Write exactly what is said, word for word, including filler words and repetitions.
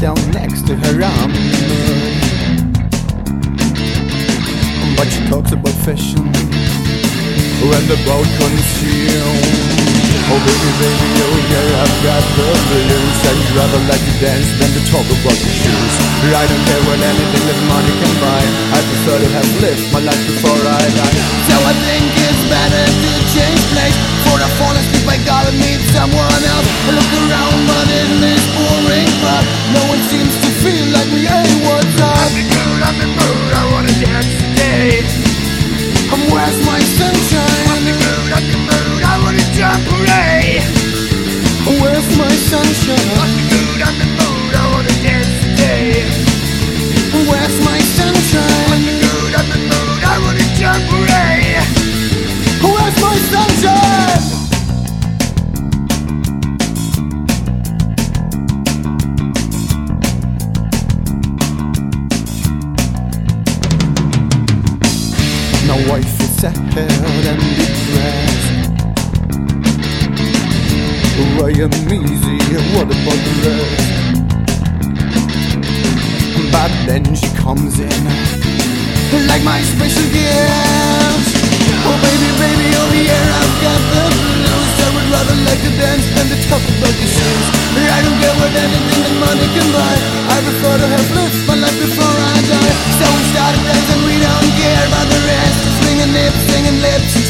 down next to her arm. But she talks about fashion and about conceal. Oh baby, baby, oh yeah, I've got the blues. I'd rather like to dance than to talk about the shoes. I don't care what anything that money can buy. I prefer to have lived my life before I die. So I think it's better to change place. Before I fall asleep I gotta meet someone else. I look around but in this boring club no one seems to feel like me. Hey, what's up? I'm in mood, I'm in mood, I wanna dance today. Um, where's my sunshine? I'm in mood, I'm in mood, I wanna jump hooray. Where's my sunshine? I'm in mood, I'm in mood, I wanna dance today. Where's my sunshine? I'm in mood, I'm in mood, I wanna jump hooray. Where's my sunshine? My wife is sad and depressed. I am easy, what about the rest? But then she comes in like my special gift. Oh baby, baby, over here I've got the blues. I would rather like to dance than to talk about the shoes. I don't care what anything that money can buy. I prefer to have lived my life before I die. So we started dancing, we don't care about the rest. Swinging lips, singing lips.